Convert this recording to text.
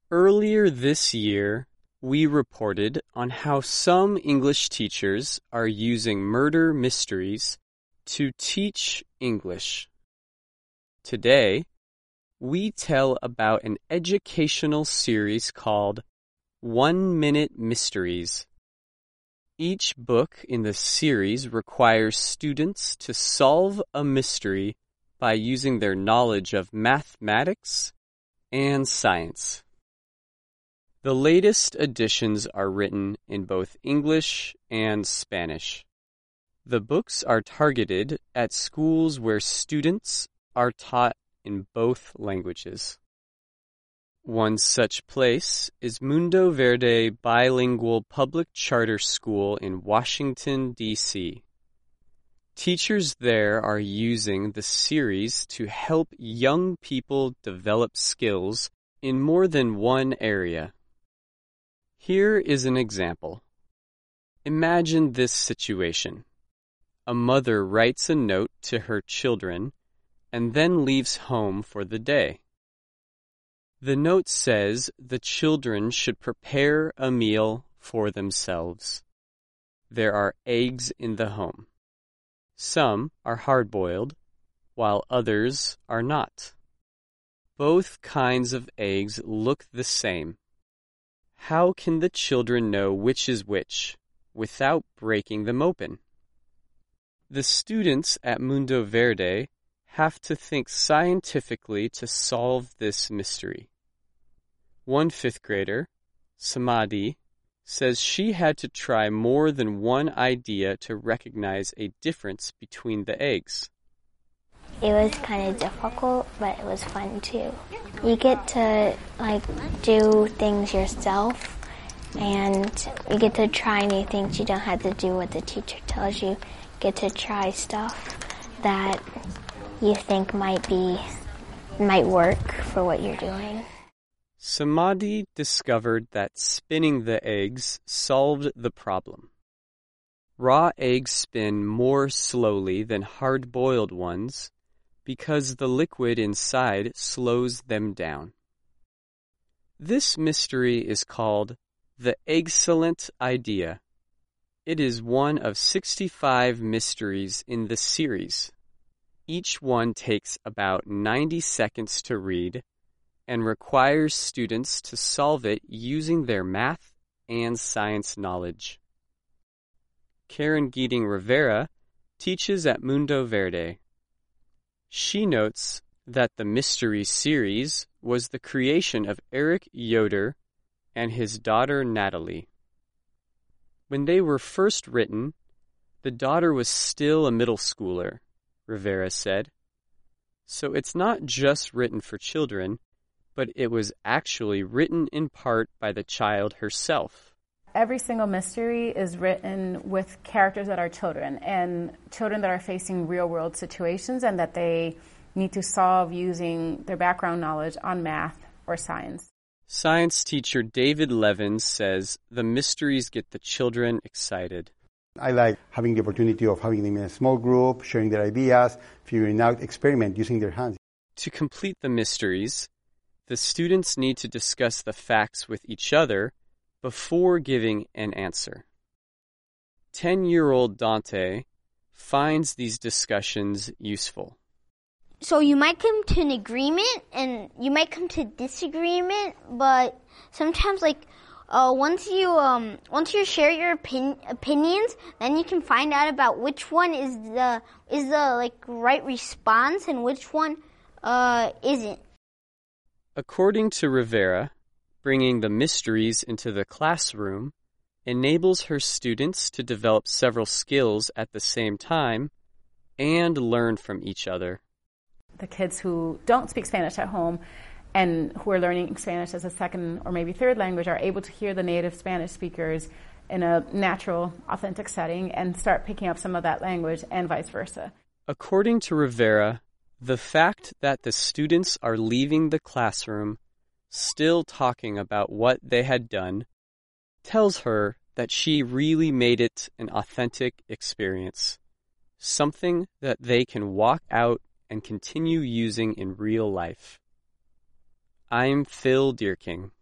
Earlier this year, we reported on how some English teachers are using murder mysteries to teach English. Today, we tell about an educational series called 1 Minute Mysteries. Each book in the series requires students to solve a mystery by using their knowledge of mathematics and science. The latest editions are written in both English and Spanish. The books are targeted at schools where students are taught in both languages. One such place is Mundo Verde Bilingual Public Charter School in Washington, D.C. Teachers there are using the series to help young people develop skills in more than one area. Here is an example. Imagine this situation. A mother writes a note to her children and then leaves home for the day. The note says the children should prepare a meal for themselves. There are eggs in the home. Some are hard-boiled, while others are not. Both kinds of eggs look the same. How can the children know which is which without breaking them open? The students at Mundo Verde have to think scientifically to solve this mystery. One fifth grader, Samadhi, says she had to try more than one idea to recognize a difference between the eggs. It was kind of difficult, but it was fun too. You get to do things yourself, and you get to try new things. You don't have to do what the teacher tells you. You get to try stuff that you think might work for what you're doing. Samadhi discovered that spinning the eggs solved the problem. Raw eggs spin more slowly than hard-boiled ones because the liquid inside slows them down. This mystery is called The Eggcellent Idea. It is one of 65 mysteries in the series. Each one takes about 90 seconds to read and requires students to solve it using their math and science knowledge. Karen Geeting Rivera teaches at Mundo Verde. She notes that the mystery series was the creation of Eric Yoder and his daughter Natalie. When they were first written, the daughter was still a middle schooler, Rivera said. So it's not just written for children, but it was actually written in part by the child herself. Every single mystery is written with characters that are children, and children that are facing real-world situations and that they need to solve using their background knowledge on math or science. Science teacher David Levins says the mysteries get the children excited. I like having the opportunity of having them in a small group, sharing their ideas, figuring out, experiment using their hands. To complete the mysteries, the students need to discuss the facts with each other before giving an answer. 10-year-old Dante finds these discussions useful. So you might come to an agreement and you might come to disagreement, but sometimes once you share your opinions, then you can find out about which one is the right response and which one isn't. According to Rivera, bringing the mysteries into the classroom enables her students to develop several skills at the same time and learn from each other. The kids who don't speak Spanish at home and who are learning Spanish as a second or maybe third language are able to hear the native Spanish speakers in a natural, authentic setting and start picking up some of that language and vice versa. According to Rivera, the fact that the students are leaving the classroom still talking about what they had done tells her that she really made it an authentic experience, something that they can walk out and continue using in real life. I'm Phil Deerking.